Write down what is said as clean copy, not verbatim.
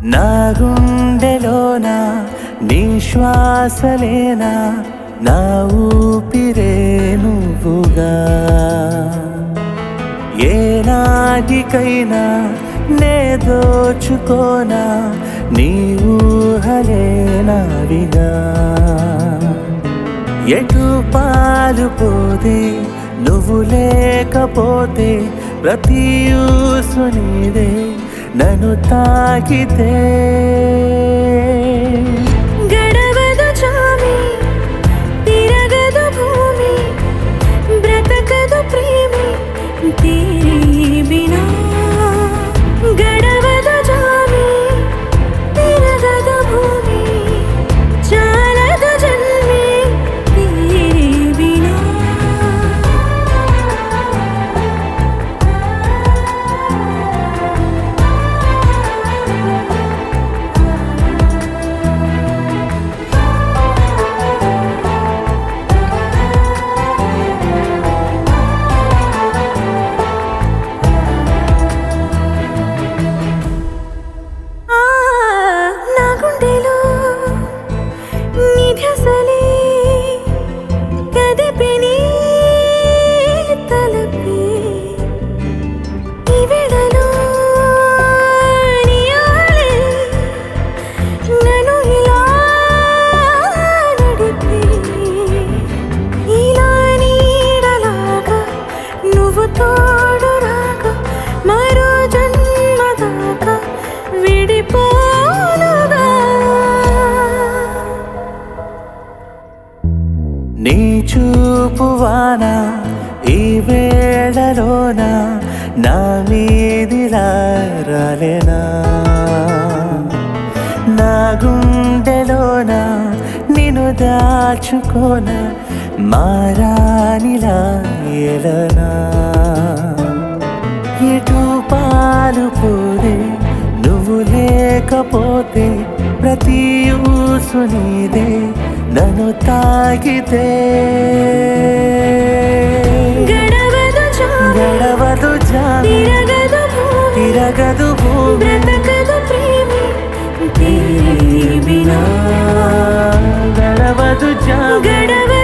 నా గుండెలోన నీ శ్వాసలేనా నా ఊపిరే నువ్వుగా ఏనాటికైనా నే దోచుకోనా నీ ఊహలే నావిగా ఎటు పాలుపోతే నువ్వు లేకపోతే ప్రతి ఊసు నీదే నన్ను తాకితే గడవదు చామి తిరగదు భూమి బ్రతకదు ప్రేమి తేరీ బినా గడవదు చామి తిరగదు భూమి చాలదు జన్మే తేరీ బినా నీ చూపువాన ఈ వేళలోన నా మీదిలా రాలేనా నా గుండెలోన నిన్ను దాచుకోన మారానిలా ఎలనా ఎటు పాలుపోదే నువ్వు లేకపోతే ప్రతి ఊసు నీదే నన్ను తాకితే గడవదు జామి తిరగదు భూమి బ్రతకదు ప్రేమి తేరీ బినా గడవదు జామి